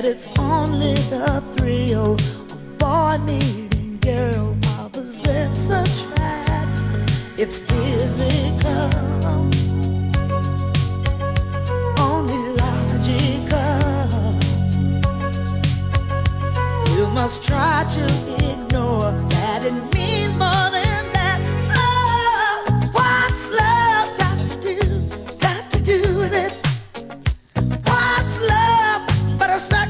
that it's only the thrill of boy meeting girl. Opposites attract. It's physical, only logical. You must try to